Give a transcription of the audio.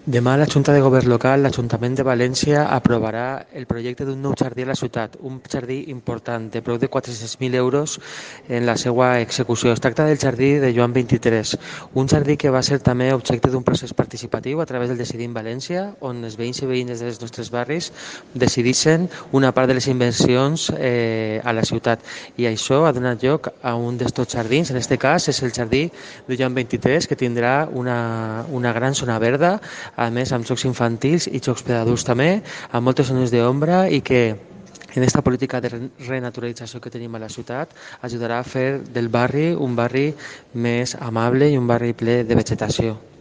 Demà la Junta de Govern local, l'Ajuntament de València, aprovarà el projecte d'un nou jardí a la ciutat, un jardí important de preu de 400.000 euros en la seva execució. Es tracta del jardí de Joan 23, un jardí que va ser també objecte d'un procés participatiu a través del Decidim València, on els veïns i veïnes dels nostres barris decidixen una part de les inversions a la ciutat. I això ha donat lloc a un d'estos jardins, en aquest cas és el jardí de Joan 23, que tindrà una gran zona verda, a més amb jocs infantils i jocs per adults també, amb moltes zones d'ombra i que en aquesta política de renaturalització que tenim a la ciutat ajudarà a fer del barri un barri més amable i un barri ple de vegetació.